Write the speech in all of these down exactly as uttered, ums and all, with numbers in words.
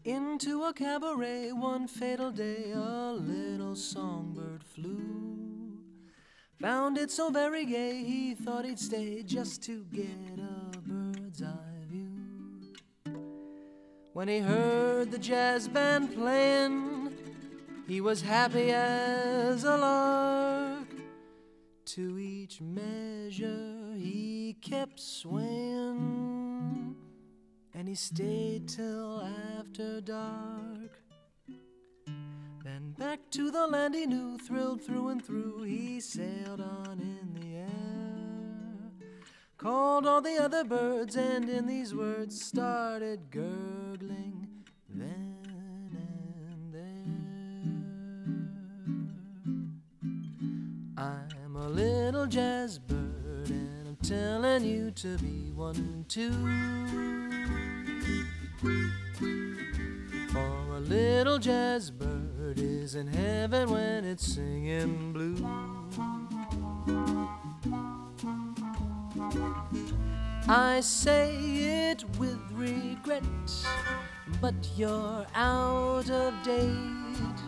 Into a cabaret one fatal day a little songbird flew. Found it so very gay he thought he'd stay just to get a bird's eye view. When he heard the jazz band playing, he was happy as a lark. To each measure he kept swaying, and he stayed till after dark. Then back to the land he knew, thrilled through and through, he sailed on in the air. Called all the other birds, and in these words started gurgling then and there. I'm a little jazz bird, and I'm telling you to be one too. For a little jazz bird is in heaven when it's singing blue. I say it with regret, but you're out of date.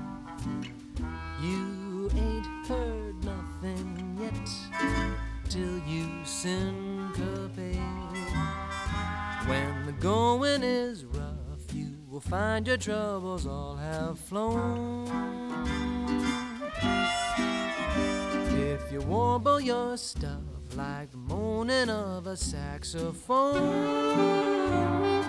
You ain't heard nothing yet till you syncopate. When the going is rough, you will find your troubles all have flown. If you warble your stuff like the moaning of a saxophone,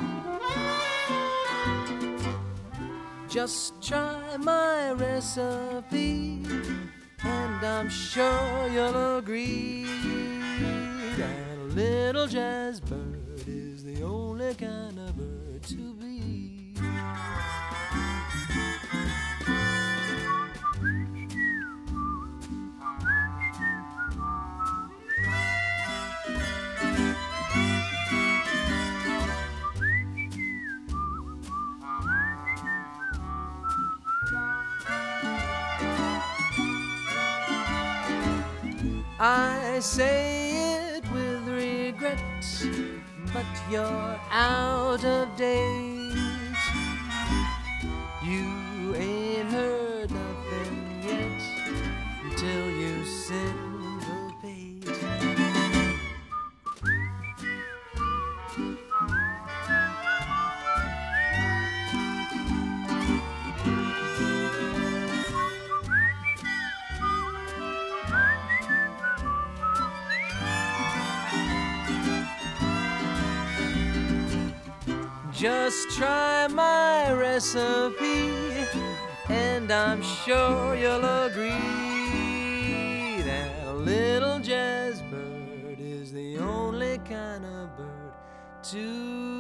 just try my recipe, and I'm sure you'll agree that a little jazz bird is the only kind of bird to be. I say it with regret, but you're out of date. You ain't heard nothing yet until you syncopate. Just try my recipe, and I'm sure you'll agree that a little jazz bird is the only kind of bird to